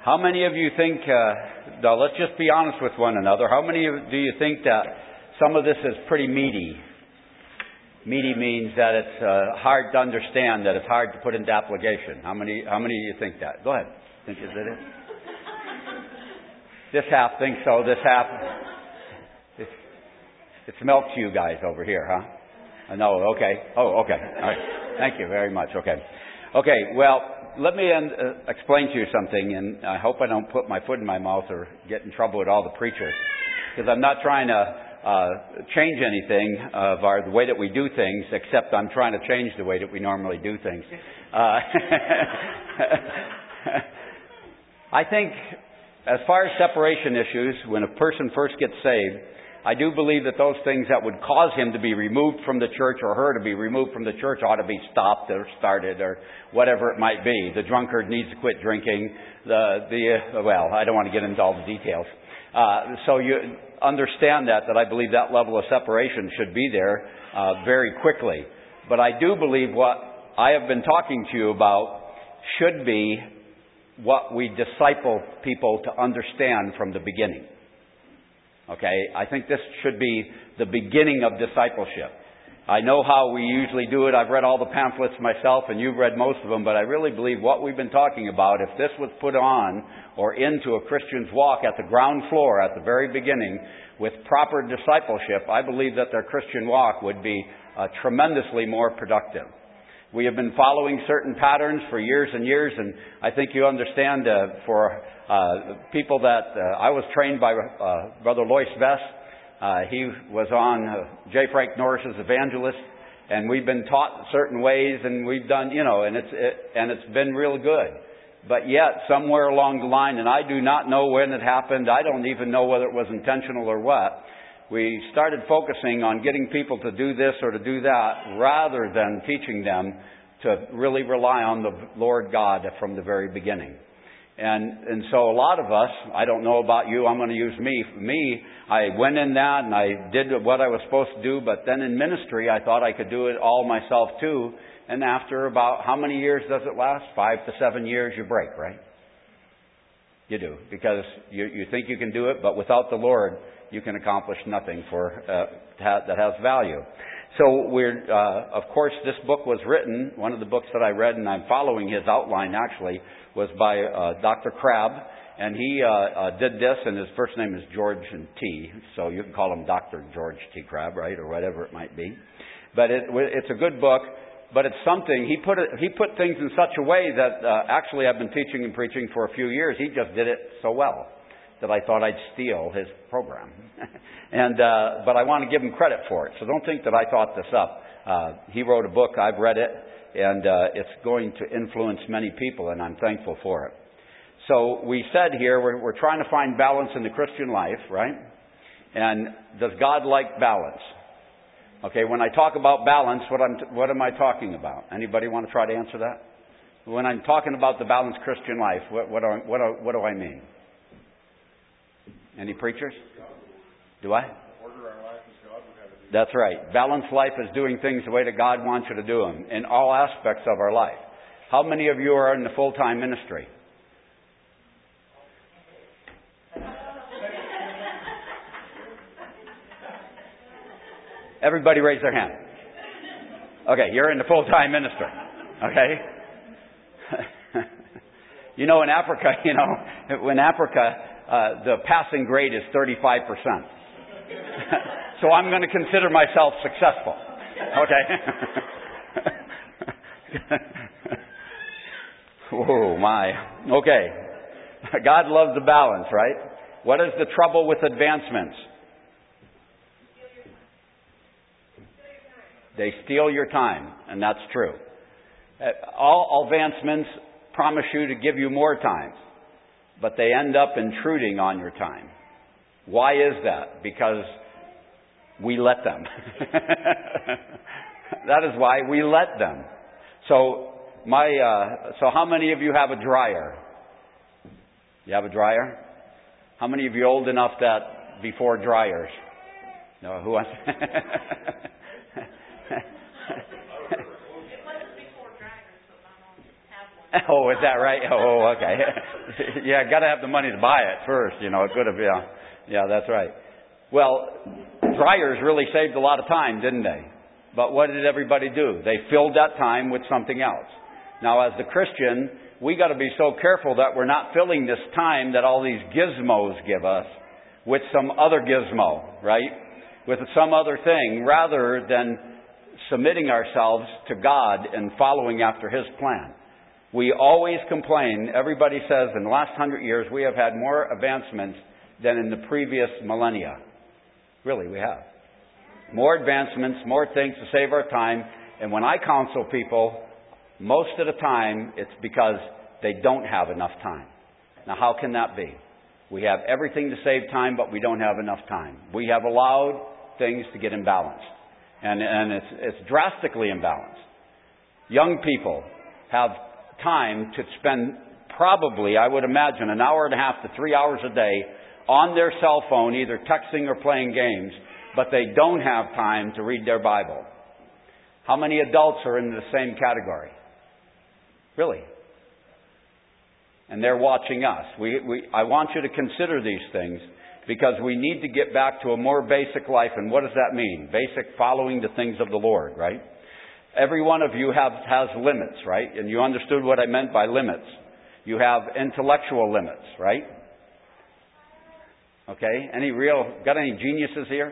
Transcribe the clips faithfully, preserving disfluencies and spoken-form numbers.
How many of you think, uh, no, let's just be honest with one another. How many of, do you think that some of this is pretty meaty? Meaty means that it's uh, hard to understand, that it's hard to put into application. How many, how many of you think that? Go ahead. Think is it? This half thinks so, this half... It's, it's milk to you guys over here, huh? Uh, no, okay. Oh, okay. All right. Thank you very much. Okay. Okay, well, let me end, uh, explain to you something, and I hope I don't put my foot in my mouth or get in trouble with all the preachers, because I'm not trying to uh, change anything of our, the way that we do things, except I'm trying to change the way that we normally do things. Uh, I think as far as separation issues, when a person first gets saved, I do believe that those things that would cause him to be removed from the church or her to be removed from the church ought to be stopped or started or whatever it might be. The drunkard needs to quit drinking. The, the uh, well, I don't want to get into all the details. Uh, so you understand that, that I believe that level of separation should be there uh, very quickly. But I do believe what I have been talking to you about should be what we disciple people to understand from the beginning. Okay, I think this should be the beginning of discipleship. I know how we usually do it. I've read all the pamphlets myself, and you've read most of them, but I really believe what we've been talking about, if this was put on or into a Christian's walk at the ground floor at the very beginning with proper discipleship, I believe that their Christian walk would be uh, tremendously more productive. We have been following certain patterns for years and years, and I think you understand uh, for uh, people that uh, I was trained by uh, Brother Lois Vest. Uh, he was on uh, J. Frank Norris's Evangelist, and we've been taught certain ways, and we've done, you know, and it's it, and it's been real good. But yet, somewhere along the line, and I do not know when it happened, I don't even know whether it was intentional or what, we started focusing on getting people to do this or to do that rather than teaching them to really rely on the Lord God from the very beginning. And and so a lot of us, I don't know about you, I'm going to use me. For me, I went in that and I did what I was supposed to do, but then in ministry I thought I could do it all myself too. And after about, how many years does it last? Five to seven years you break, right? You do, because you, you think you can do it, but without the Lord, you can accomplish nothing for uh, that has value. So we're, uh, of course, this book was written, one of the books that I read, and I'm following his outline actually, was by uh, Doctor Crabb, and he uh, uh, did this, and his first name is George T., so you can call him Doctor George T. Crabb, right, or whatever it might be. But it, it's a good book, but it's something, he put it, he put things in such a way that uh, actually I've been teaching and preaching for a few years. He just did it so well that I thought I'd steal his program. and uh, But I want to give him credit for it. So don't think that I thought this up. Uh, he wrote a book, I've read it, and uh, it's going to influence many people, and I'm thankful for it. So we said here, we're, we're trying to find balance in the Christian life, right? And does God like balance? Okay, when I talk about balance, what, I'm, what am I talking about? Anybody want to try to answer that? When I'm talking about the balanced Christian life, what, what, do, what, do, what do I mean? Any preachers? Do I? Order our life as God would have it. That's right. Balanced life is doing things the way that God wants you to do them in all aspects of our life. How many of you are in the full-time ministry? Everybody raise their hand. Okay, you're in the full-time ministry. Okay? You know, in Africa, you know, in Africa, Uh, the passing grade is thirty-five percent. So I'm going to consider myself successful. Okay? Oh, my. Okay. God loves the balance, right? What is the trouble with advancements? They steal your time, and that's true. All advancements promise you to give you more time, but they end up intruding on your time. Why is that? Because we let them. That is why we let them. So, my, uh, so how many of you have a dryer? You have a dryer? How many of you old enough that before dryers? No, who wants? Oh, is that right? Oh, okay. Yeah, got to have the money to buy it first. You know, it could have, yeah. Yeah, that's right. Well, dryers really saved a lot of time, didn't they? But what did everybody do? They filled that time with something else. Now, as the Christian, we got to be so careful that we're not filling this time that all these gizmos give us with some other gizmo, right? With some other thing, rather than submitting ourselves to God and following after His plan. We always complain. Everybody says in the last hundred years we have had more advancements than in the previous millennia. Really, we have. More advancements, more things to save our time. And when I counsel people, most of the time it's because they don't have enough time. Now, how can that be? We have everything to save time, but we don't have enough time. We have allowed things to get imbalanced. And, and it's, it's drastically imbalanced. Young people have time to spend probably, I would imagine, an hour and a half to three hours a day on their cell phone, either texting or playing games, but they don't have time to read their Bible. How many adults are in the same category? Really? And they're watching us. We, we, I want you to consider these things because we need to get back to a more basic life. And what does that mean? Basic following the things of the Lord, right? Every one of you have, has limits, right? And you understood what I meant by limits. You have intellectual limits, right? Okay? Any real, got any geniuses here?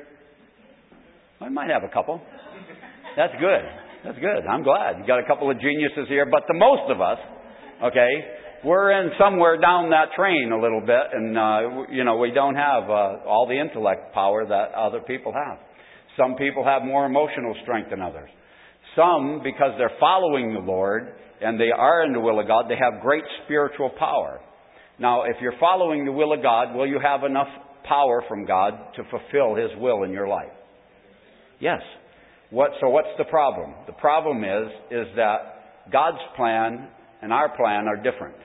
I might have a couple. That's good. That's good. I'm glad. You got a couple of geniuses here. But the most of us, okay, we're in somewhere down that train a little bit. And, uh, you know, we don't have uh, all the intellect power that other people have. Some people have more emotional strength than others. Some, because they're following the Lord and they are in the will of God, they have great spiritual power. Now, if you're following the will of God, will you have enough power from God to fulfill His will in your life? Yes. What, so what's the problem? The problem is, is that God's plan and our plan are different.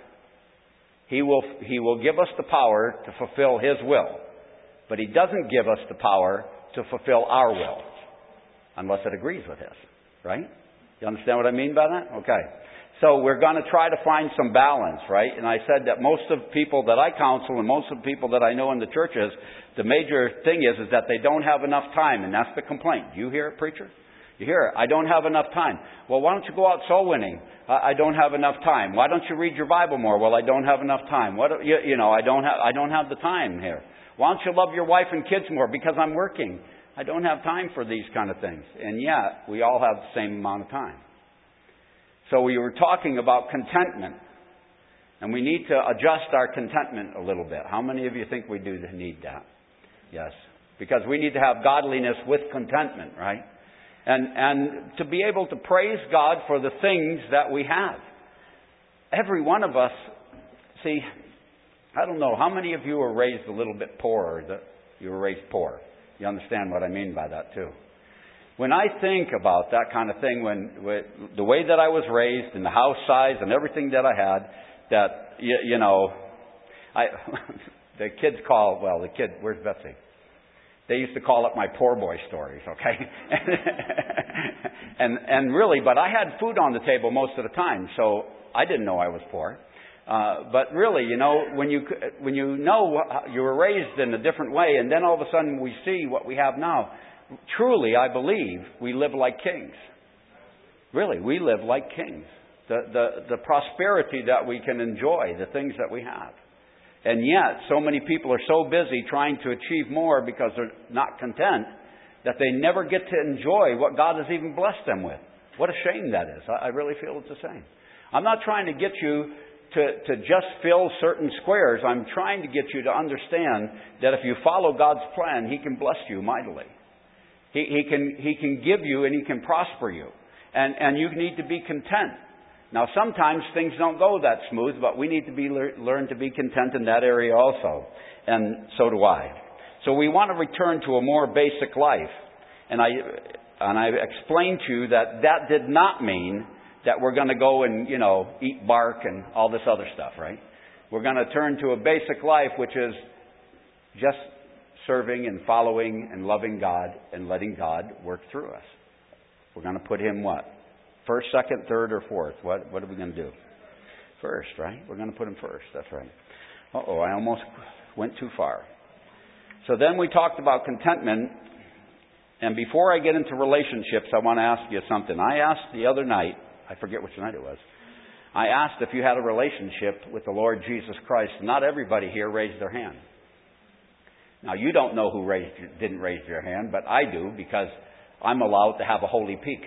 He will, He will give us the power to fulfill His will, but He doesn't give us the power to fulfill our will, unless it agrees with His. Right? You understand what I mean by that? Okay. So we're going to try to find some balance, right? And I said that most of the people that I counsel and most of the people that I know in the churches, the major thing is, is that they don't have enough time. And that's the complaint. Do you hear it, preacher? You hear it. I don't have enough time. Well, why don't you go out soul winning? I, I don't have enough time. Why don't you read your Bible more? Well, I don't have enough time. What, you, you know, I don't have, I don't have the time here. Why don't you love your wife and kids more? Because I'm working. I don't have time for these kind of things. And yet, we all have the same amount of time. So we were talking about contentment. And we need to adjust our contentment a little bit. How many of you think we do need that? Yes. Because we need to have godliness with contentment, right? And, and to be able to praise God for the things that we have. Every one of us, see, I don't know, how many of you were raised a little bit poorer? That you were raised poor. You understand what I mean by that too. When I think about that kind of thing, when, when the way that I was raised and the house size and everything that I had, that, you, you know, I, the kids call, well, the kid, where's Betsy? They used to call it my poor boy stories, okay? and, and really, but I had food on the table most of the time, so I didn't know I was poor. Uh, but really, you know, when you when you know you were raised in a different way, and then all of a sudden we see what we have now, truly, I believe we live like kings. Really, we live like kings. The the the prosperity that we can enjoy, the things that we have, and yet so many people are so busy trying to achieve more because they're not content that they never get to enjoy what God has even blessed them with. What a shame that is. I, I really feel it's the same. I'm not trying to get you To, to just fill certain squares. I'm trying to get you to understand that if you follow God's plan, He can bless you mightily. He, he can He can give you and He can prosper you. And, and you need to be content. Now, sometimes things don't go that smooth, but we need to be learn to be content in that area also. And so do I. So we want to return to a more basic life. And I, and I explained to you that that did not mean that we're going to go and, you know, eat bark and all this other stuff, right? We're going to turn to a basic life, which is just serving and following and loving God and letting God work through us. We're going to put Him what? First, second, third, or fourth? What, what are we going to do? First, right? We're going to put Him first. That's right. Uh-oh, I almost went too far. So then we talked about contentment. And before I get into relationships, I want to ask you something. I asked the other night, I forget which night it was, I asked if you had a relationship with the Lord Jesus Christ. Not everybody here raised their hand. Now, you don't know who raised, didn't raise their hand, but I do because I'm allowed to have a holy peek.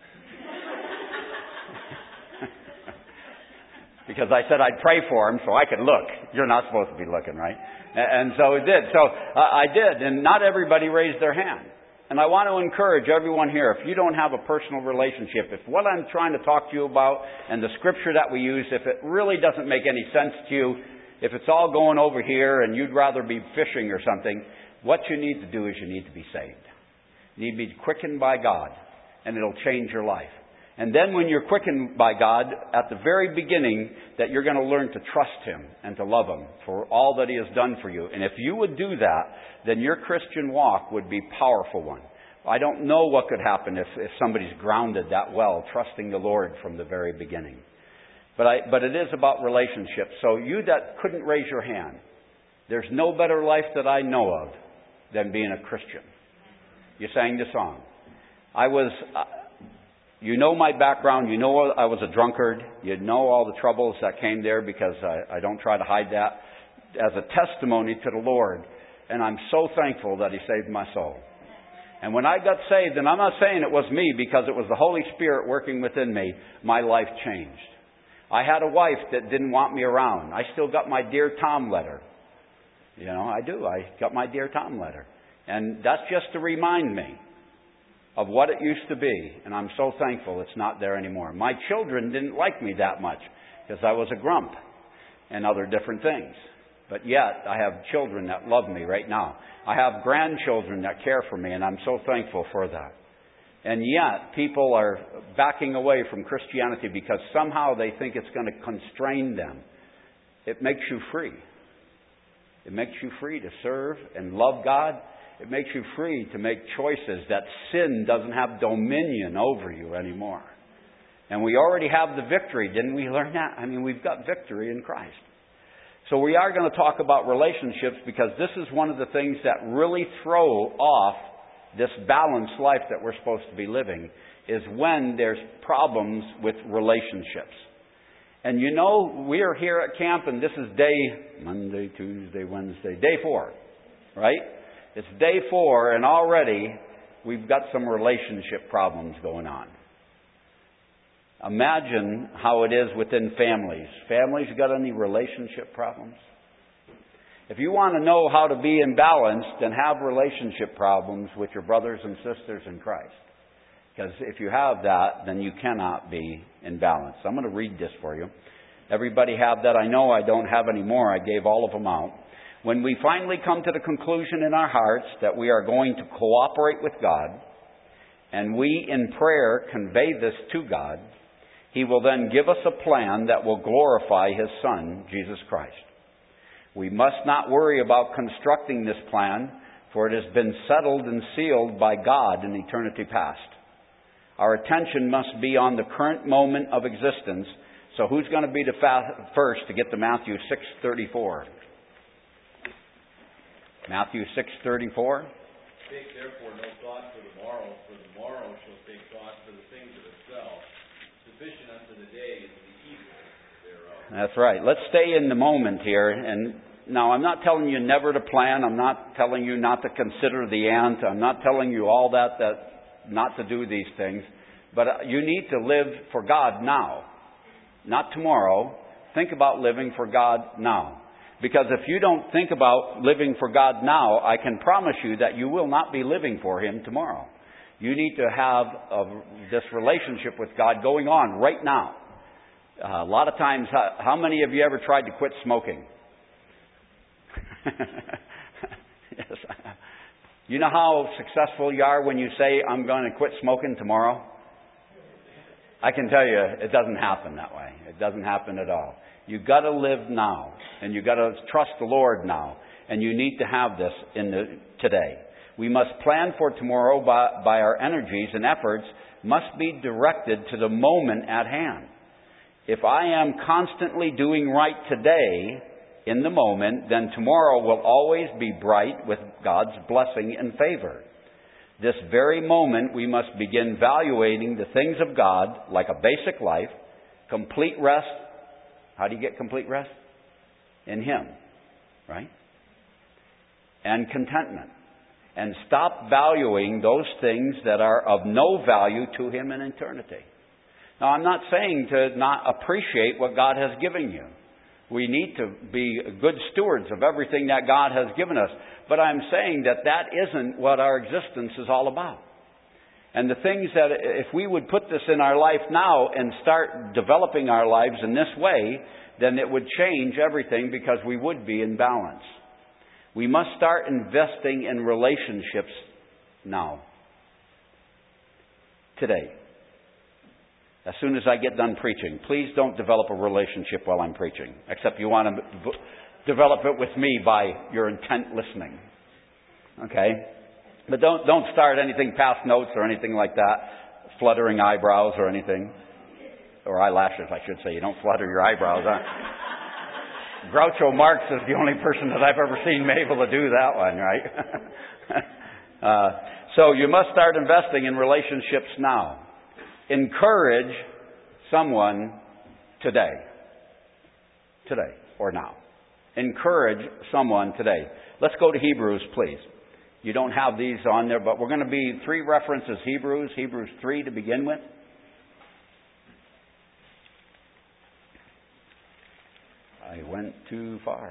Because I said I'd pray for him so I could look. You're not supposed to be looking, right? And so it did. So uh, I did, and not everybody raised their hand. And I want to encourage everyone here, if you don't have a personal relationship, if what I'm trying to talk to you about and the scripture that we use, if it really doesn't make any sense to you, if it's all going over here and you'd rather be fishing or something, what you need to do is you need to be saved. You need to be quickened by God, and it'll change your life. And then when you're quickened by God, at the very beginning, that you're going to learn to trust Him and to love Him for all that He has done for you. And if you would do that, then your Christian walk would be a powerful one. I don't know what could happen if, if somebody's grounded that well, trusting the Lord from the very beginning. But I, but it is about relationships. So you that couldn't raise your hand, there's no better life that I know of than being a Christian. You sang the song. I was... Uh, You know my background. You know I was a drunkard. You know all the troubles that came there because I, I don't try to hide that as a testimony to the Lord. And I'm so thankful that He saved my soul. And when I got saved, and I'm not saying it was me because it was the Holy Spirit working within me, my life changed. I had a wife that didn't want me around. I still got my Dear Tom letter. You know, I do. I got my Dear Tom letter. And that's just to remind me of what it used to be, and I'm so thankful it's not there anymore. My children didn't like me that much because I was a grump and other different things. But yet, I have children that love me right now. I have grandchildren that care for me, and I'm so thankful for that. And yet, people are backing away from Christianity because somehow they think it's going to constrain them. It makes you free. It makes you free to serve and love God. It makes you free to make choices that sin doesn't have dominion over you anymore. And we already have the victory. Didn't we learn that? I mean, we've got victory in Christ. So we are going to talk about relationships because this is one of the things that really throw off this balanced life that we're supposed to be living, is when there's problems with relationships. And you know, we are here at camp, and this is day, Monday, Tuesday, Wednesday, day four, right? It's day four, and already we've got some relationship problems going on. Imagine how it is within families. Families got any relationship problems? If you want to know how to be in balance, then have relationship problems with your brothers and sisters in Christ. Because if you have that, then you cannot be in balance. I'm going to read this for you. Everybody have that? I know I don't have any more. I gave all of them out. When we finally come to the conclusion in our hearts that we are going to cooperate with God, and we in prayer convey this to God, He will then give us a plan that will glorify His Son, Jesus Christ. We must not worry about constructing this plan, for it has been settled and sealed by God in eternity past. Our attention must be on the current moment of existence. So who's going to be the fa- first to get to Matthew six thirty-four? Matthew six thirty-four. Take therefore no thought for the morrow, for the morrow shall take thought for the things of itself. Sufficient unto the day is the evil thereof. That's right. Let's stay in the moment here. And now, I'm not telling you never to plan. I'm not telling you not to consider the ant. I'm not telling you all that, that not to do these things. But you need to live for God now, not tomorrow. Think about living for God now. Because if you don't think about living for God now, I can promise you that you will not be living for Him tomorrow. You need to have a, this relationship with God going on right now. Uh, a lot of times, how, how many of you ever tried to quit smoking? Yes. You know how successful you are when you say, I'm going to quit smoking tomorrow? I can tell you, it doesn't happen that way. It doesn't happen at all. You've got to live now, and you've got to trust the Lord now, and you need to have this in the today. We must plan for tomorrow by, by our energies and efforts must be directed to the moment at hand. If I am constantly doing right today, in the moment, then tomorrow will always be bright with God's blessing and favor. This very moment, we must begin valuating the things of God like a basic life, complete rest. How do you get complete rest? In Him, right? And contentment. And stop valuing those things that are of no value to Him in eternity. Now, I'm not saying to not appreciate what God has given you. We need to be good stewards of everything that God has given us. But I'm saying that that isn't what our existence is all about. And the things that, if we would put this in our life now and start developing our lives in this way, then it would change everything because we would be in balance. We must start investing in relationships now. Today. As soon as I get done preaching, please don't develop a relationship while I'm preaching. Except you want to v- develop it with me by your intent listening. Okay? But don't don't start anything past notes or anything like that. Fluttering eyebrows or anything. Or eyelashes, I should say. You don't flutter your eyebrows. Huh? Groucho Marx is the only person that I've ever seen able to do that one, right? uh, so you must start investing in relationships now. Encourage someone today. Today or now. Encourage someone today. Let's go to Hebrews, please. You don't have these on there, but we're going to be three references. Hebrews, Hebrews three to begin with. I went too far.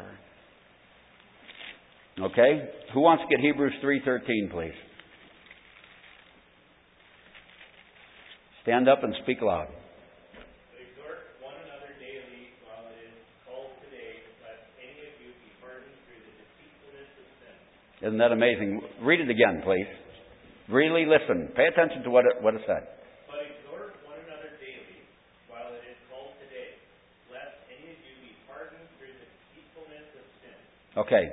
Okay. Who wants to get Hebrews three thirteen, please? Stand up and speak loud. Exhort one another daily while it is called today, lest any of you be hardened through the deceitfulness of sin. Isn't that amazing? Read it again, please. Really listen. Pay attention to what it, what it said. But exhort one another daily while it is called today, lest any of you be hardened through the deceitfulness of sin. Okay.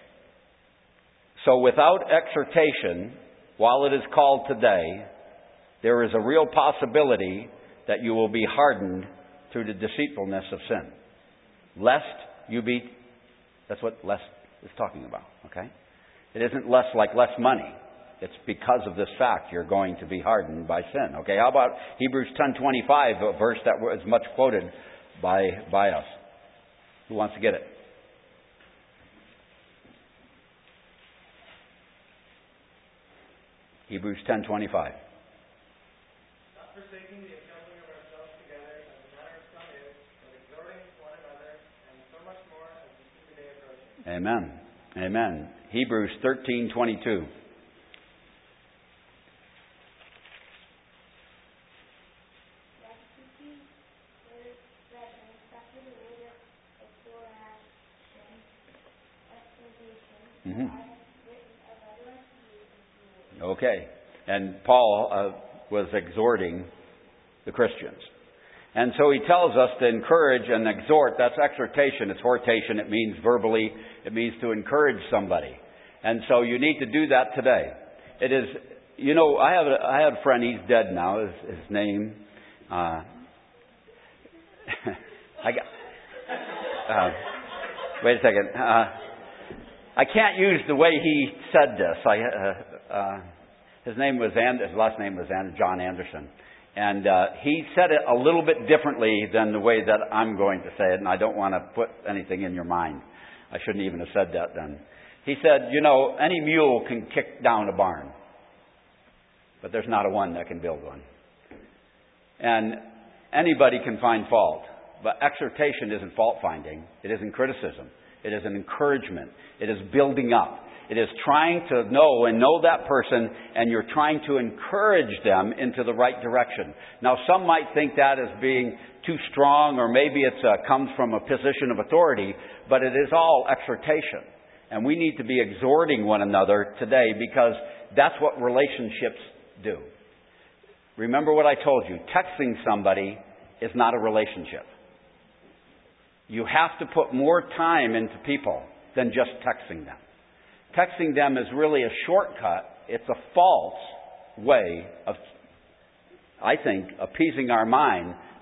So without exhortation, while it is called today, there is a real possibility that you will be hardened through the deceitfulness of sin. Lest you be, that's what lest is talking about, okay? It isn't less like less money. It's because of this fact you're going to be hardened by sin. Okay, how about Hebrews ten twenty-five, a verse that was much quoted by, by us? Who wants to get it? Hebrews ten twenty-five. Not forsaking the assembling of ourselves together, as the manner of some is, but exhorting one another, and so much more as we see the day approaching. Amen. Amen. Hebrews thirteen twenty-two. Mm-hmm. Okay. And Paul uh, was exhorting the Christians. And so he tells us to encourage and exhort. That's exhortation. It's hortation. It means verbally. It means to encourage somebody. And so you need to do that today. It is, you know, I have a, I have a friend. He's dead now. His, his name, uh, I got, uh, wait a second. Uh, I can't use the way he said this. I, uh, uh, his name was, and, his last name was and, John Anderson. And uh, he said it a little bit differently than the way that I'm going to say it, and I don't want to put anything in your mind. I shouldn't even have said that then. He said, you know, any mule can kick down a barn, but there's not a one that can build one. And anybody can find fault, but exhortation isn't fault finding. It isn't criticism. It is an encouragement. It is building up. It is trying to know and know that person, and you're trying to encourage them into the right direction. Now, some might think that as being too strong, or maybe it uh, comes from a position of authority, but it is all exhortation. And we need to be exhorting one another today, because that's what relationships do. Remember what I told you. Texting somebody is not a relationship. You have to put more time into people than just texting them. Texting them is really a shortcut. It's a false way of, I think, appeasing our mind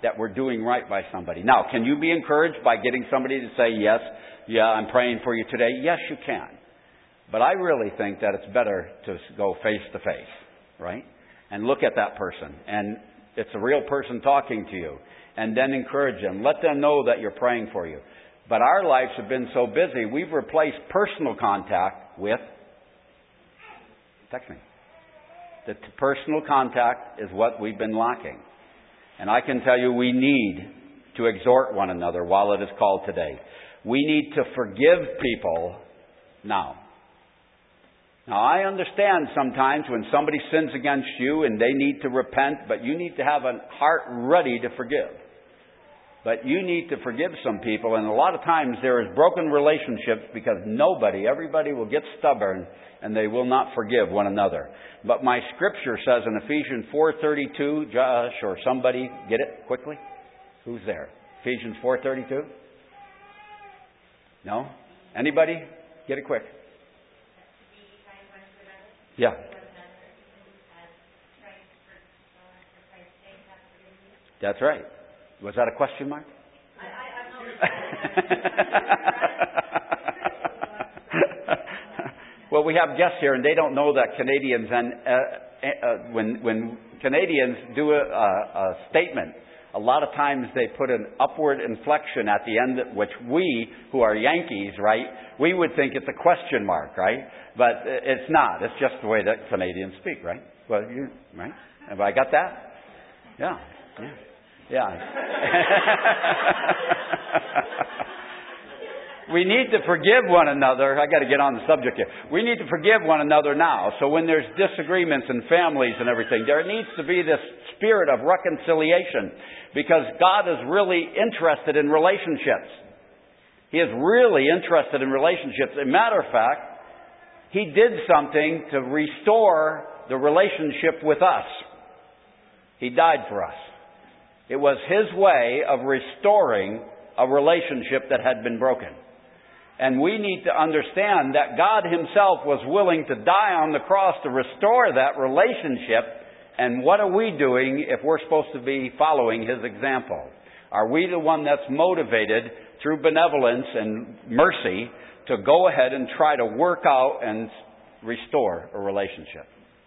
that we're doing right by somebody. Now, can you be encouraged by getting somebody to say, yes, yeah, I'm praying for you today? Yes, you can. But I really think that it's better to go face to face, right? And look at that person. And it's a real person talking to you. And then encourage them. Let them know that you're praying for you. But our lives have been so busy, we've replaced personal contact with texting. The personal contact is what we've been lacking. And I can tell you we need to exhort one another while it is called today. We need to forgive people now. Now, I understand sometimes when somebody sins against you and they need to repent, but you need to have a heart ready to forgive. But you need to forgive some people, and a lot of times there is broken relationships because nobody, everybody will get stubborn and they will not forgive one another. But my scripture says in Ephesians four thirty-two, Josh or somebody, get it quickly? Who's there? Ephesians four thirty-two? No? Anybody? Get it quick. Yeah. That's right. Was that a question mark? Well, we have guests here, and they don't know that Canadians, and uh, uh, when when Canadians do a, a, a statement, a lot of times they put an upward inflection at the end, which we, who are Yankees, right, we would think it's a question mark, right? But it's not. It's just the way that Canadians speak, right? Well, you, right? Have I got that? Yeah. Yeah. Yeah. We need to forgive one another. I got to get on the subject here. We need to forgive one another now. So when there's disagreements in families and everything, there needs to be this spirit of reconciliation, because God is really interested in relationships. He is really interested in relationships. As a matter of fact, He did something to restore the relationship with us. He died for us. It was His way of restoring a relationship that had been broken. And we need to understand that God Himself was willing to die on the cross to restore that relationship. And what are we doing if we're supposed to be following His example? Are we the one that's motivated through benevolence and mercy to go ahead and try to work out and restore a relationship?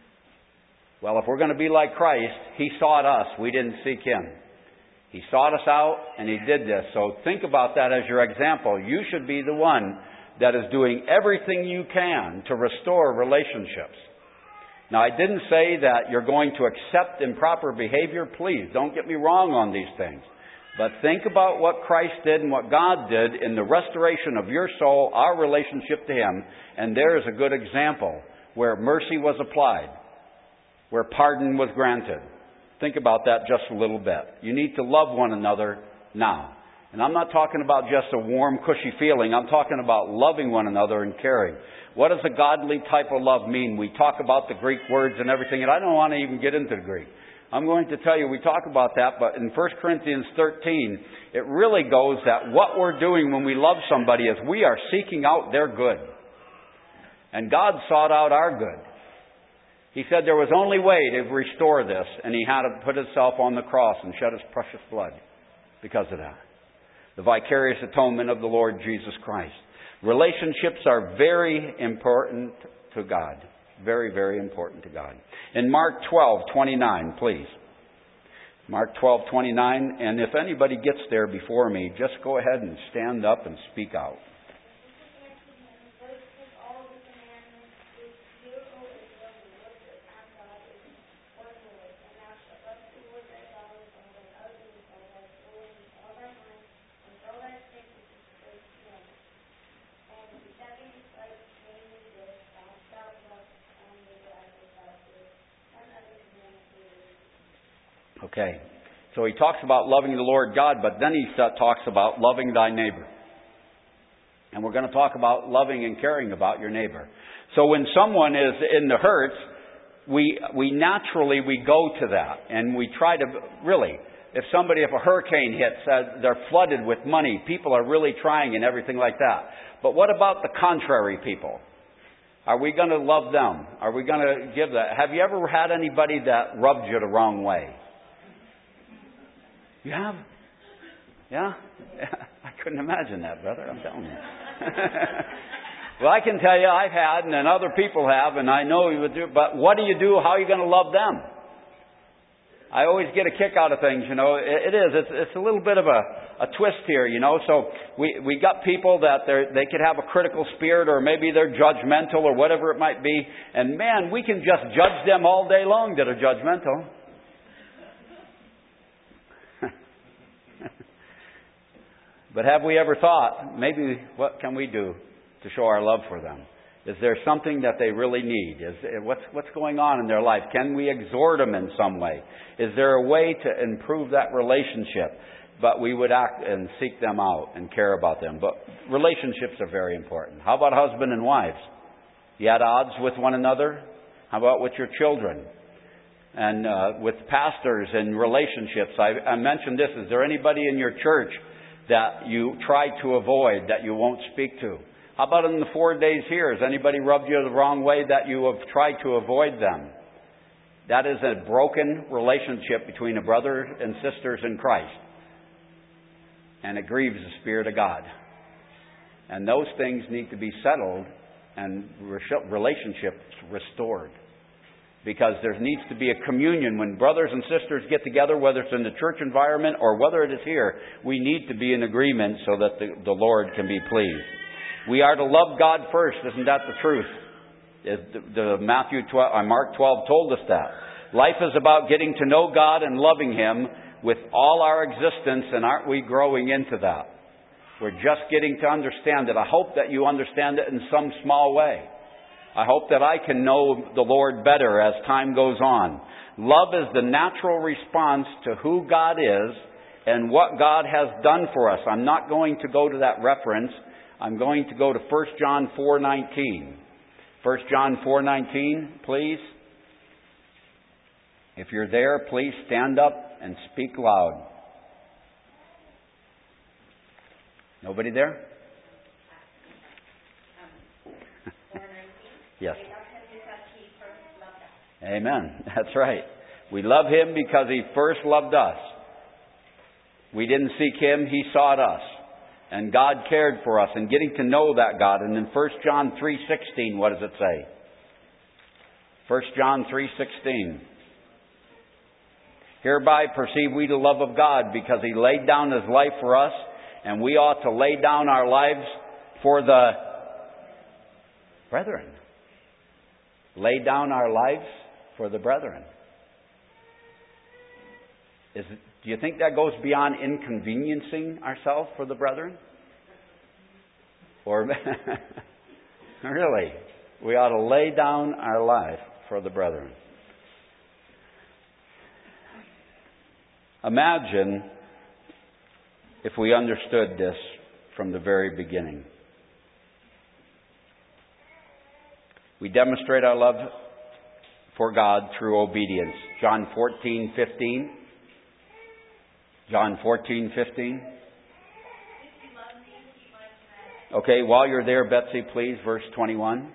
Well, if we're going to be like Christ, He sought us. We didn't seek Him. He sought us out, and He did this. So think about that as your example. You should be the one that is doing everything you can to restore relationships. Now, I didn't say that you're going to accept improper behavior. Please, don't get me wrong on these things. But think about what Christ did and what God did in the restoration of your soul, our relationship to Him. And there is a good example where mercy was applied, where pardon was granted. Think about that just a little bit. You need to love one another now. And I'm not talking about just a warm, cushy feeling. I'm talking about loving one another and caring. What does a godly type of love mean? We talk about the Greek words and everything, and I don't want to even get into the Greek. I'm going to tell you, we talk about that, but in First Corinthians thirteen, it really goes that what we're doing when we love somebody is we are seeking out their good. And God sought out our good. He said there was only way to restore this, and He had to put Himself on the cross and shed His precious blood because of that. The vicarious atonement of the Lord Jesus Christ. Relationships are very important to God. Very, very important to God. In Mark twelve twenty-nine, please. Mark twelve twenty-nine, and if anybody gets there before me, just go ahead and stand up and speak out. Okay, so he talks about loving the Lord God, but then he talks about loving thy neighbor. And we're going to talk about loving and caring about your neighbor. So when someone is in the hurts, we we naturally, we go to that. And we try to, really, if somebody, if a hurricane hits, uh, they're flooded with money, people are really trying and everything like that. But what about the contrary people? Are we going to love them? Are we going to give that? Have you ever had anybody that rubbed you the wrong way? You have? Yeah? I couldn't imagine that, brother. I'm telling you. Well, I can tell you I've had, and then other people have, and I know you would do, but what do you do? How are you going to love them? I always get a kick out of things, you know. It, it is. It's, it's a little bit of a, a twist here, you know. So we we got people that they they could have a critical spirit, or maybe they're judgmental, or whatever it might be. And man, we can just judge them all day long that are judgmental. But have we ever thought, maybe what can we do to show our love for them? Is there something that they really need? Is what's what's going on in their life? Can we exhort them in some way? Is there a way to improve that relationship? But we would act and seek them out and care about them. But relationships are very important. How about husband and wives? You at odds with one another? How about with your children? And uh, with pastors and relationships? I, I mentioned this. Is there anybody in your church that you try to avoid, that you won't speak to? How about in the four days here? Has anybody rubbed you the wrong way that you have tried to avoid them? That is a broken relationship between a brother and sisters in Christ. And it grieves the Spirit of God. And those things need to be settled and relationships restored. Because there needs to be a communion. When brothers and sisters get together, whether it's in the church environment or whether it is here, we need to be in agreement so that the, the Lord can be pleased. We are to love God first. Isn't that the truth? The, the Matthew twelve, uh, Mark twelve told us that. Life is about getting to know God and loving Him with all our existence, and aren't we growing into that? We're just getting to understand it. I hope that you understand it in some small way. I hope that I can know the Lord better as time goes on. Love is the natural response to who God is and what God has done for us. I'm not going to go to that reference. I'm going to go to First John four nineteen. First John four nineteen, please. If you're there, please stand up and speak loud. Nobody there? Yes. Amen. That's right. We love Him because He first loved us. We didn't seek Him, He sought us. And God cared for us, and getting to know that God. And in First John three sixteen, what does it say? First John three sixteen. Hereby perceive we the love of God, because He laid down His life for us, and we ought to lay down our lives for the brethren. Lay down our lives for the brethren. Is it, do you think that goes beyond inconveniencing ourselves for the brethren? Or really, we ought to lay down our life for the brethren. Imagine if we understood this from the very beginning. We demonstrate our love for God through obedience. John fourteen fifteen. John fourteen fifteen. Okay, while you're there, Betsy, please, verse twenty-one.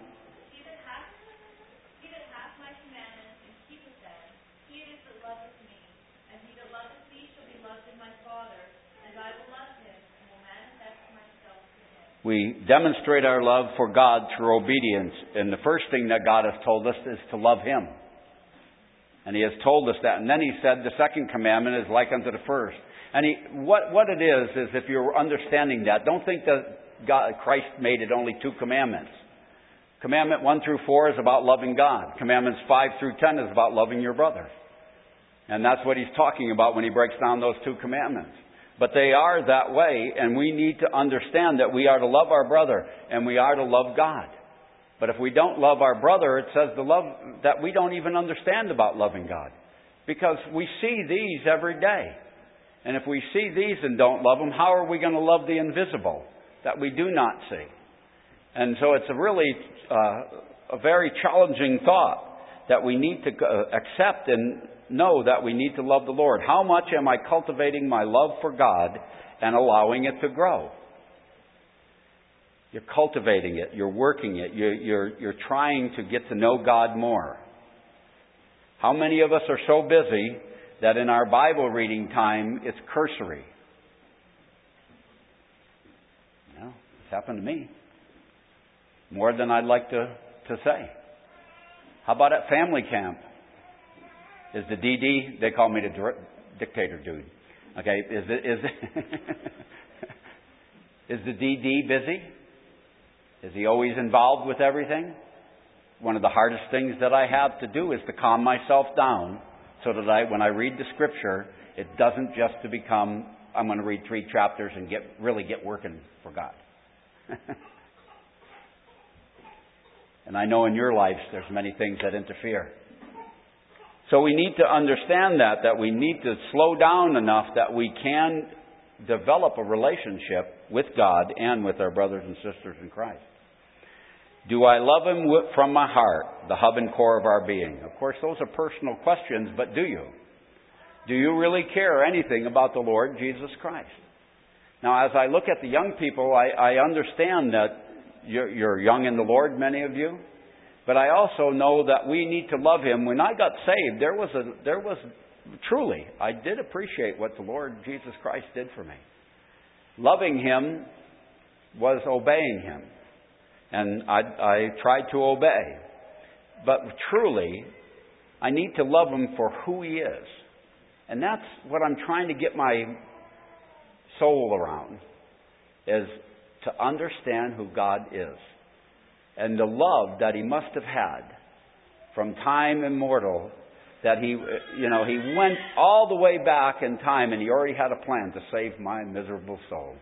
We demonstrate our love for God through obedience. And the first thing that God has told us is to love Him. And He has told us that. And then He said the second commandment is like unto the first. And he, what, what it is, is if you're understanding that, don't think that God, Christ made it only two commandments. Commandment one through four is about loving God. Commandments five through ten is about loving your brother. And that's what He's talking about when He breaks down those two commandments. But they are that way, and we need to understand that we are to love our brother and we are to love God. But if we don't love our brother, it says the love that we don't even understand about loving God. Because we see these every day. And if we see these and don't love them, how are we going to love the invisible that we do not see? And so it's a really uh, a very challenging thought that we need to uh, accept and know that we need to love the Lord. How much am I cultivating my love for God and allowing it to grow? You're cultivating it. You're working it. You're, you're, you're trying to get to know God more. How many of us are so busy that in our Bible reading time, it's cursory. You know, it's happened to me. More than I'd like to, to say. How about at family camp? Is the D D, they call me the dir- dictator dude. Okay, is it, is it is the D D busy? Is he always involved with everything? One of the hardest things that I have to do is to calm myself down so that I, when I read the Scripture, it doesn't just to become, I'm going to read three chapters and get really get working for God. And I know in your lives there's many things that interfere. So we need to understand that, that we need to slow down enough that we can develop a relationship with God and with our brothers and sisters in Christ. Do I love Him from my heart, the hub and core of our being? Of course, those are personal questions, but do you? Do you really care anything about the Lord Jesus Christ? Now, as I look at the young people, I, I understand that you're, you're young in the Lord, many of you. But I also know that we need to love Him. When I got saved, there was a, there was, truly, I did appreciate what the Lord Jesus Christ did for me. Loving Him was obeying Him. And I, I tried to obey. But truly, I need to love Him for who He is. And that's what I'm trying to get my soul around, is to understand who God is. And the love that He must have had from time immortal, that He, you know, He went all the way back in time and He already had a plan to save my miserable soul.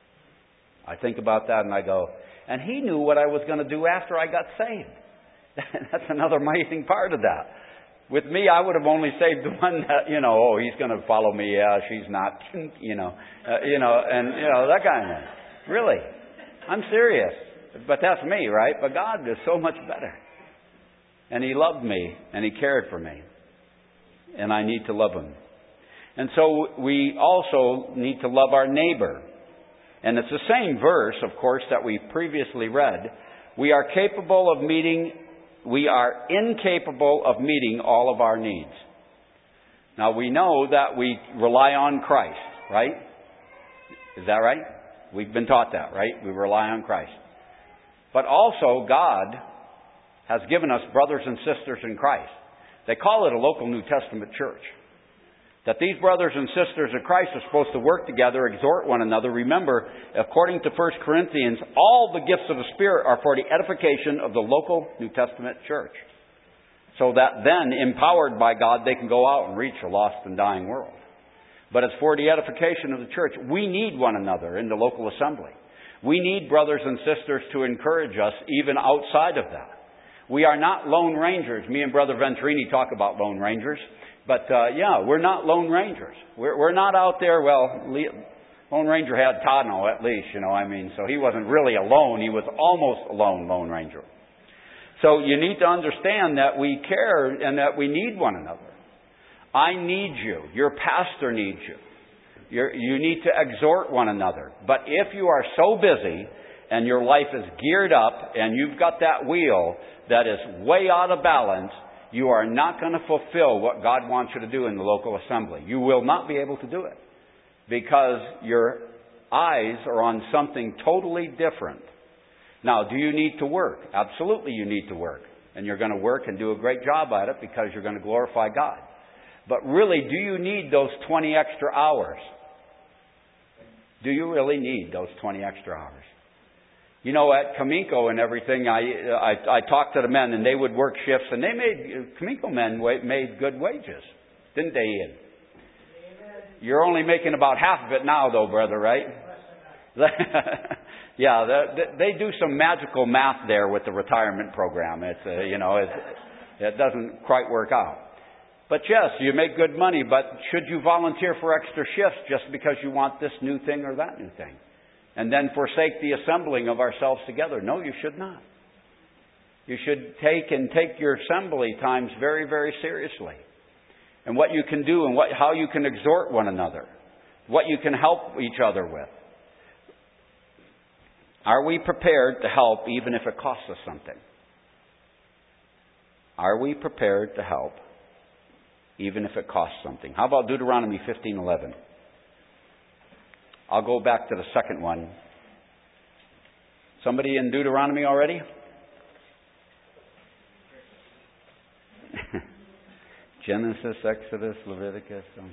I think about that and I go, and He knew what I was going to do after I got saved. That's another amazing part of that. With me, I would have only saved the one that, you know, oh, he's going to follow me. Yeah, she's not, you know, uh, you know, and, you know, that kind of thing. Really. I'm serious. But that's me, right? But God is so much better. And He loved me and He cared for me. And I need to love Him. And so we also need to love our neighbor. And it's the same verse, of course, that we previously read. We are capable of meeting, we are incapable of meeting all of our needs. Now we know that we rely on Christ, right? Is that right? We've been taught that, right? We rely on Christ. But also God has given us brothers and sisters in Christ. They call it a local New Testament church. That these brothers and sisters of Christ are supposed to work together, exhort one another. Remember, according to First Corinthians, all the gifts of the Spirit are for the edification of the local New Testament church. So that then, empowered by God, they can go out and reach a lost and dying world. But it's for the edification of the church. We need one another in the local assembly. We need brothers and sisters to encourage us even outside of that. We are not lone rangers. Me and Brother Venturini talk about lone rangers. But, uh, yeah, we're not lone rangers. We're, we're not out there, well, Lone Ranger had Tano at least, you know, I mean, so he wasn't really alone. He was almost alone, Lone Ranger. So you need to understand that we care and that we need one another. I need you. Your pastor needs you. You're, you need to exhort one another. But if you are so busy and your life is geared up and you've got that wheel that is way out of balance, you are not going to fulfill what God wants you to do in the local assembly. You will not be able to do it because your eyes are on something totally different. Now, do you need to work? Absolutely you need to work. And you're going to work and do a great job at it because you're going to glorify God. But really, do you need those twenty extra hours? Do you really need those twenty extra hours? You know, at Cominco and everything, I, I I talked to the men, and they would work shifts, and they made, Cominco men made good wages, didn't they, Ian? You're only making about half of it now, though, brother, right? Yeah, they, they do some magical math there with the retirement program. It's, uh, you know, it's, it doesn't quite work out. But yes, you make good money, but should you volunteer for extra shifts just because you want this new thing or that new thing? And then forsake the assembling of ourselves together? No, you should not. You should take and take your assembly times very, very seriously. And what you can do and what, how you can exhort one another. What you can help each other with. Are we prepared to help even if it costs us something? Are we prepared to help even if it costs something. How about Deuteronomy fifteen eleven? I'll go back to the second one. Somebody in Deuteronomy already? Genesis, Exodus, Leviticus. Um.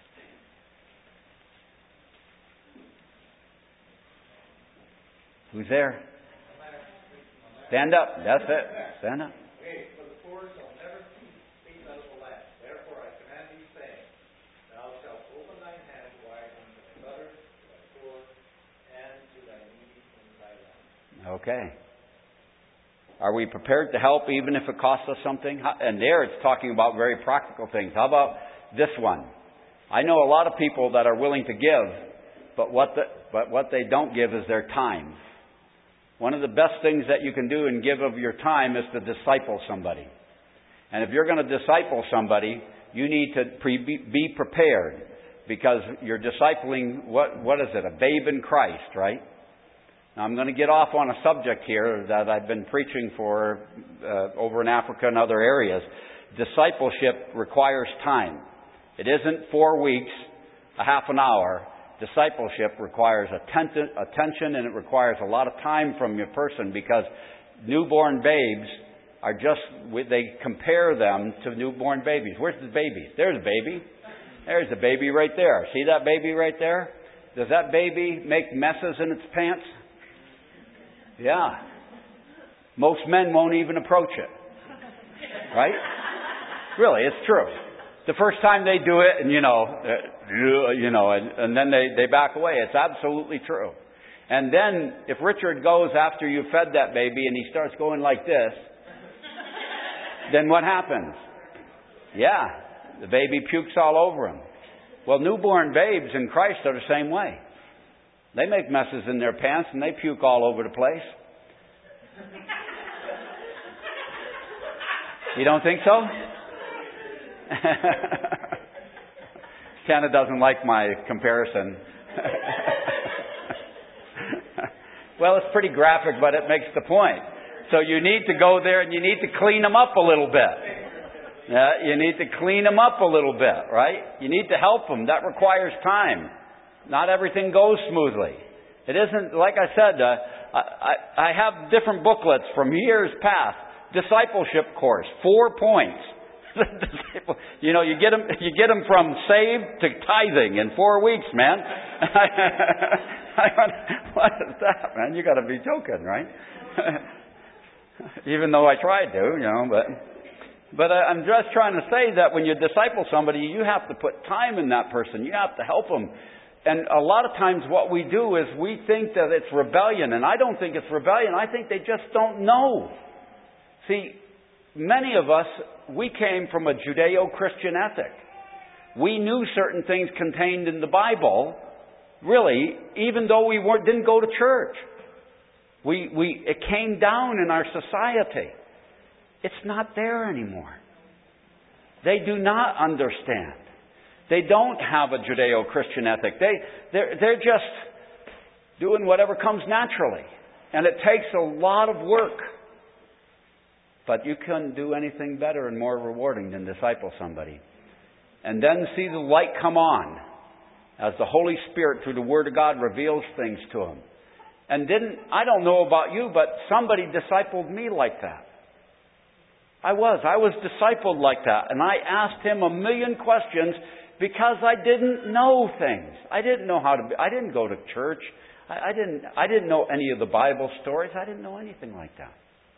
Who's there? Stand up. That's it. Stand up. Okay, for the poor shall never cease out of the land. Therefore I command thee, saying, Thou shalt open thine hand wide unto thy brother, to thy poor, and to thy needy in thy land. Okay. Are we prepared to help even if it costs us something? And there it's talking about very practical things. How about this one? I know a lot of people that are willing to give, but what the, but what they don't give is their time. One of the best things that you can do and give of your time is to disciple somebody. And if you're going to disciple somebody, you need to pre- be prepared, because you're discipling, what what is it, a babe in Christ, right? Now, I'm going to get off on a subject here that I've been preaching for uh, over in Africa and other areas. Discipleship requires time. It isn't four weeks, a half an hour. Discipleship requires atten- attention, and it requires a lot of time from your person, because newborn babes are just, they compare them to newborn babies. Where's the babies? There's a baby. There's a baby right there. See that baby right there? Does that baby make messes in its pants? Yeah. Most men won't even approach it. Right? Really, it's true. The first time they do it, and you know, uh, you know, and, and then they, they back away. It's absolutely true. And then, if Richard goes after you fed that baby and he starts going like this, then what happens? Yeah, the baby pukes all over him. Well, newborn babes in Christ are the same way. They make messes in their pants and they puke all over the place. You don't think so? Kenna doesn't like my comparison. Well, it's pretty graphic, but it makes the point. So you need to go there and you need to clean them up a little bit. Yeah, you need to clean them up a little bit, right? You need to help them. That requires time. Not everything goes smoothly. It isn't, like I said, uh, I, I, I have different booklets from years past. Discipleship course, four points. You know, you get them, you get them from saved to tithing in four weeks, man. I went, what is that, man? You got to be joking, right? Even though I tried to, you know, but but I'm just trying to say that when you disciple somebody, you have to put time in that person. You have to help them. And a lot of times what we do is we think that it's rebellion, and I don't think it's rebellion. I think they just don't know. See, many of us, we came from a Judeo-Christian ethic. We knew certain things contained in the Bible, really, even though we weren't, didn't go to church. We, we, it came down in our society. It's not there anymore. They do not understand. They don't have a Judeo-Christian ethic. They, they're, they're just doing whatever comes naturally. And it takes a lot of work. But you couldn't do anything better and more rewarding than disciple somebody. And then see the light come on as the Holy Spirit through the Word of God reveals things to them. And didn't, I don't know about you, but somebody discipled me like that. I was. I was discipled like that. And I asked him a million questions because I didn't know things. I didn't know how to be, I didn't go to church. I, I didn't, I didn't know any of the Bible stories. I didn't know anything like that.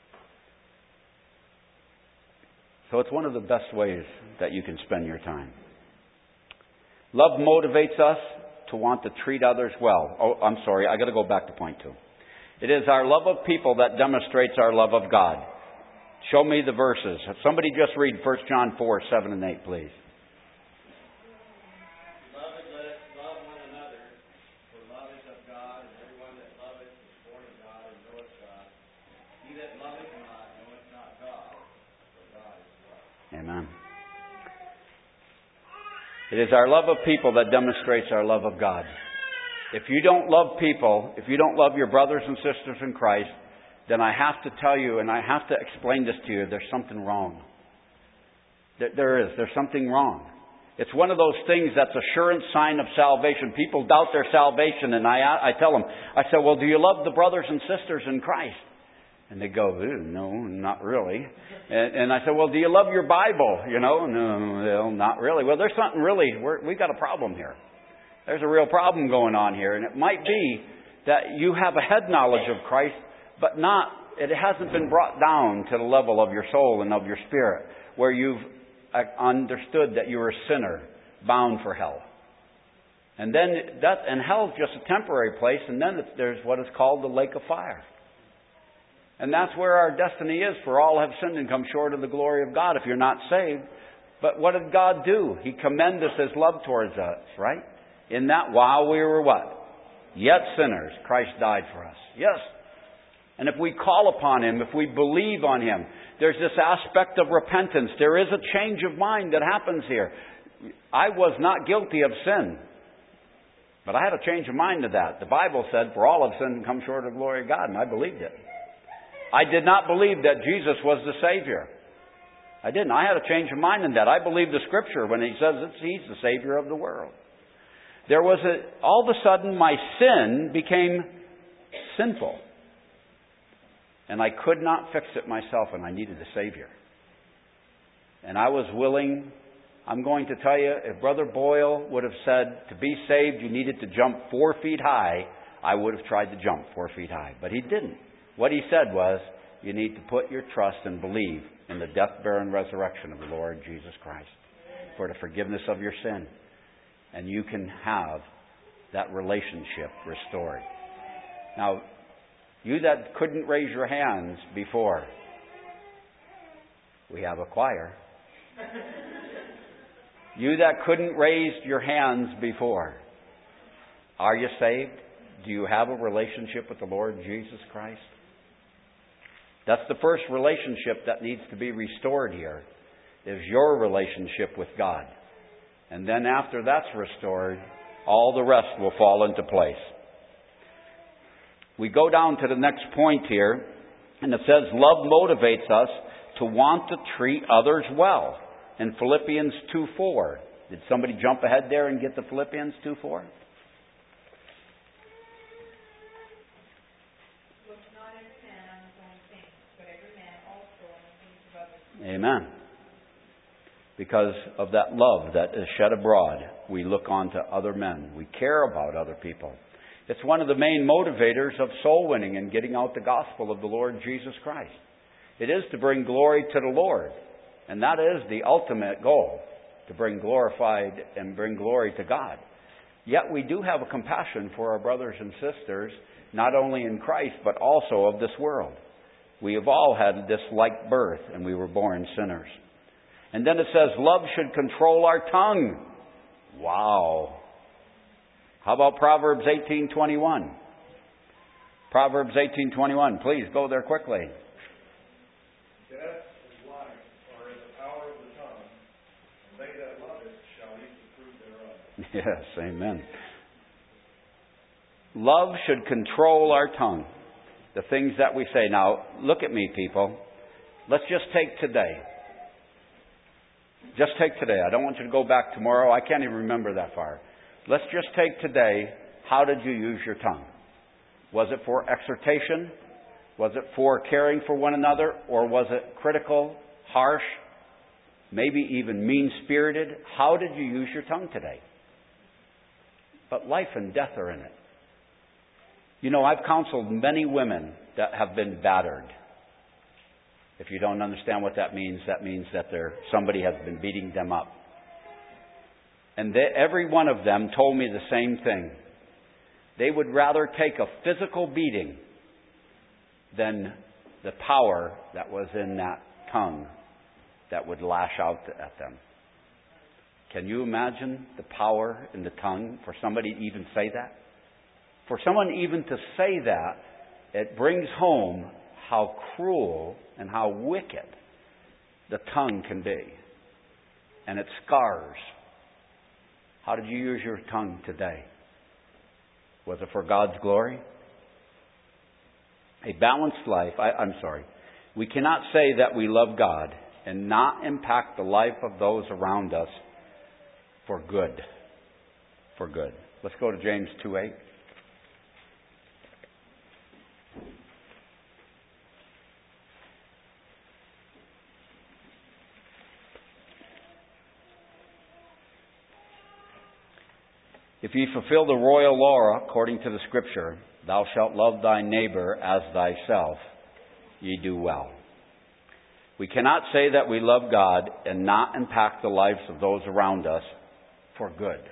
So it's one of the best ways that you can spend your time. Love motivates us to want to treat others well. Oh, I'm sorry. I got to go back to point two. It is our love of people that demonstrates our love of God. Show me the verses. Somebody just read First John four, seven and eight, please. Beloved, let us love one another, for love is of God, and everyone that loveth is born of God and knoweth God. He that loveth not knoweth not God, for God is love. Amen. It is our love of people that demonstrates our love of God. If you don't love people, if you don't love your brothers and sisters in Christ, then I have to tell you, and I have to explain this to you, there's something wrong. There, there is. There's something wrong. It's one of those things that's assurance sign of salvation. People doubt their salvation, and I, I tell them, I say, well, do you love the brothers and sisters in Christ? And they go, no, not really. And, and I said, well, do you love your Bible? You know, no, well, not really. Well, there's something really, we're, we've got a problem here. There's a real problem going on here. And it might be that you have a head knowledge of Christ, but not, it hasn't been brought down to the level of your soul and of your spirit, where you've understood that you're a sinner bound for hell. And then that, and hell's just a temporary place, and then there's what is called the lake of fire. And that's where our destiny is, for all have sinned and come short of the glory of God if you're not saved. But what did God do? He commended us His love towards us, right? In that while we were what? Yet sinners, Christ died for us. Yes. And if we call upon Him, if we believe on Him, there's this aspect of repentance. There is a change of mind that happens here. I was not guilty of sin, but I had a change of mind to that. The Bible said, for all have sinned and come short of the glory of God, and I believed it. I did not believe that Jesus was the Savior. I didn't. I had a change of mind in that. I believed the Scripture when He says that He's the Savior of the world. There was a, all of a sudden my sin became sinful. And I could not fix it myself, and I needed a Savior. And I was willing, I'm going to tell you, if Brother Boyle would have said, to be saved you needed to jump four feet high, I would have tried to jump four feet high. But he didn't. What he said was, you need to put your trust and believe in the death, burial, and resurrection of the Lord Jesus Christ for the forgiveness of your sin. And you can have that relationship restored. Now, you that couldn't raise your hands before, we have a choir. You that couldn't raise your hands before, are you saved? Do you have a relationship with the Lord Jesus Christ? That's the first relationship that needs to be restored here, is your relationship with God. And then after that's restored, all the rest will fall into place. We go down to the next point here, and it says, love motivates us to want to treat others well. In Philippians two four. Did somebody jump ahead there and get the Philippians two four? Amen. Because of that love that is shed abroad, we look on to other men. We care about other people. It's one of the main motivators of soul winning and getting out the gospel of the Lord Jesus Christ. It is to bring glory to the Lord. And that is the ultimate goal, to bring glorified and bring glory to God. Yet we do have a compassion for our brothers and sisters, not only in Christ, but also of this world. We have all had this like birth, and we were born sinners. And then it says, love should control our tongue. Wow. How about Proverbs eighteen twenty-one? Proverbs eighteen twenty-one. Please go there quickly. Death is life, or in the power of the tongue, and they that love it shall eat the fruit thereof. Yes, amen. Love should control our tongue. The things that we say. Now, look at me, people. Let's just take today. Just take today. I don't want you to go back tomorrow. I can't even remember that far. Let's just take today. How did you use your tongue? Was it for exhortation? Was it for caring for one another? Or was it critical, harsh, maybe even mean-spirited? How did you use your tongue today? But life and death are in it. You know, I've counseled many women that have been battered. If you don't understand what that means, that means that they're, somebody has been beating them up. And they, every one of them told me the same thing. They would rather take a physical beating than the power that was in that tongue that would lash out at them. Can you imagine the power in the tongue for somebody to even say that? For someone even to say that, it brings home how cruel and how wicked the tongue can be. And it scars. How did you use your tongue today? Was it for God's glory? A balanced life, I, I'm sorry. We cannot say that we love God and not impact the life of those around us for good. For good. Let's go to James two eight. If ye fulfill the royal law according to the Scripture, thou shalt love thy neighbor as thyself, ye do well. We cannot say that we love God and not impact the lives of those around us for good.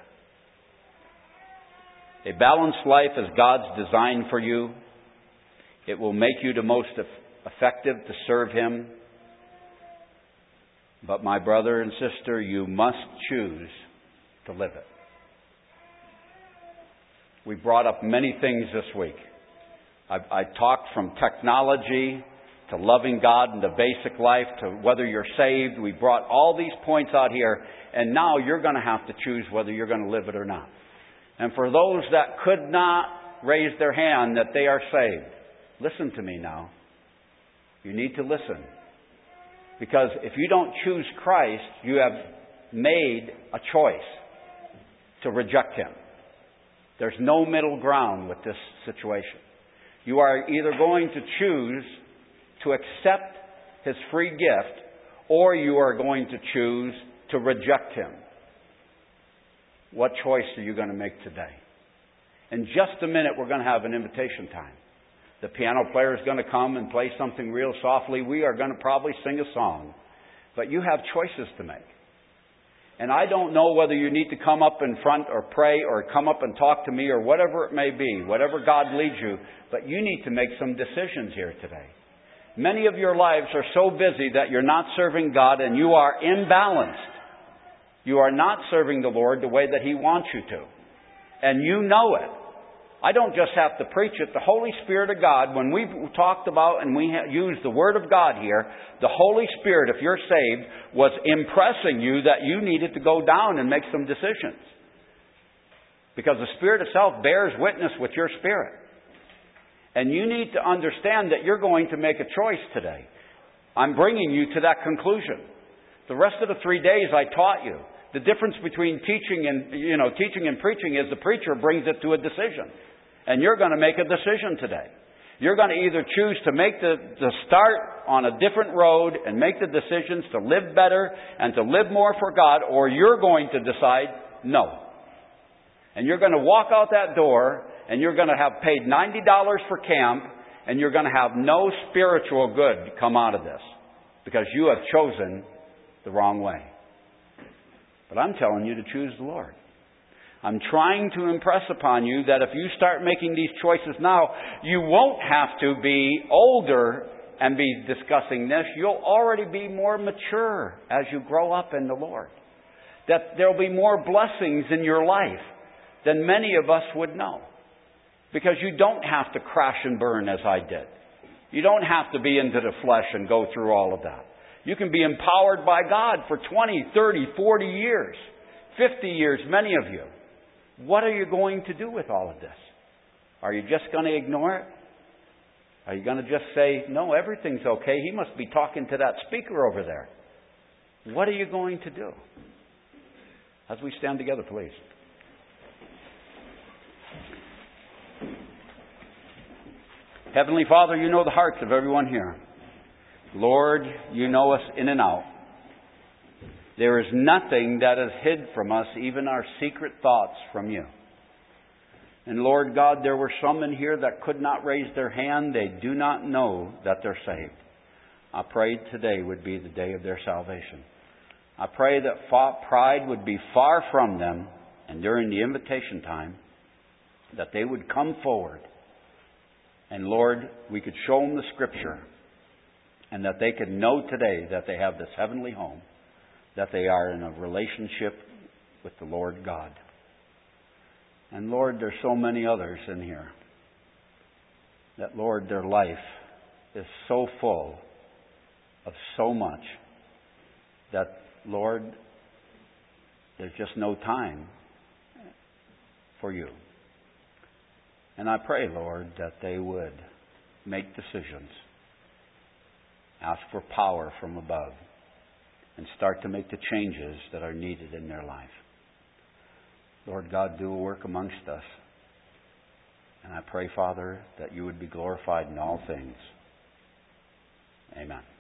A balanced life is God's design for you. It will make you the most effective to serve Him. But my brother and sister, you must choose to live it. We brought up many things this week. I, I talked from technology to loving God in the basic life to whether you're saved. We brought all these points out here, and now you're going to have to choose whether you're going to live it or not. And for those that could not raise their hand that they are saved, listen to me now. You need to listen. Because if you don't choose Christ, you have made a choice to reject Him. There's no middle ground with this situation. You are either going to choose to accept His free gift, or you are going to choose to reject Him. What choice are you going to make today? In just a minute, we're going to have an invitation time. The piano player is going to come and play something real softly. We are going to probably sing a song. But you have choices to make. And I don't know whether you need to come up in front or pray or come up and talk to me or whatever it may be, whatever God leads you, but you need to make some decisions here today. Many of your lives are so busy that you're not serving God and you are imbalanced. You are not serving the Lord the way that He wants you to. And you know it. I don't just have to preach it. The Holy Spirit of God, when we talked about and we used the Word of God here, the Holy Spirit, if you're saved, was impressing you that you needed to go down and make some decisions. Because the Spirit itself bears witness with your spirit. And you need to understand that you're going to make a choice today. I'm bringing you to that conclusion. The rest of the three days I taught you. The difference between teaching and, you know, teaching and preaching is the preacher brings it to a decision. And you're going to make a decision today. You're going to either choose to make the, the start on a different road and make the decisions to live better and to live more for God, or you're going to decide no. And you're going to walk out that door and you're going to have paid ninety dollars for camp and you're going to have no spiritual good come out of this because you have chosen the wrong way. But I'm telling you to choose the Lord. I'm trying to impress upon you that if you start making these choices now, you won't have to be older and be discussing this. You'll already be more mature as you grow up in the Lord. That there'll be more blessings in your life than many of us would know. Because you don't have to crash and burn as I did. You don't have to be into the flesh and go through all of that. You can be empowered by God for twenty, thirty, forty years, fifty years, many of you. What are you going to do with all of this? Are you just going to ignore it? Are you going to just say, no, everything's okay. He must be talking to that speaker over there. What are you going to do? As we stand together, please. Heavenly Father, you know the hearts of everyone here. Lord, you know us in and out. There is nothing that is hid from us, even our secret thoughts from you. And Lord God, there were some in here that could not raise their hand. They do not know that they're saved. I pray today would be the day of their salvation. I pray that pride would be far from them, and during the invitation time, that they would come forward. And Lord, we could show them the Scripture, and that they could know today that they have this heavenly home, that they are in a relationship with the Lord God. And Lord, there's so many others in here that, Lord, their life is so full of so much that, Lord, there's just no time for you. And I pray, Lord, that they would make decisions. Ask for power from above and start to make the changes that are needed in their life. Lord God, do a work amongst us. And I pray, Father, that you would be glorified in all things. Amen.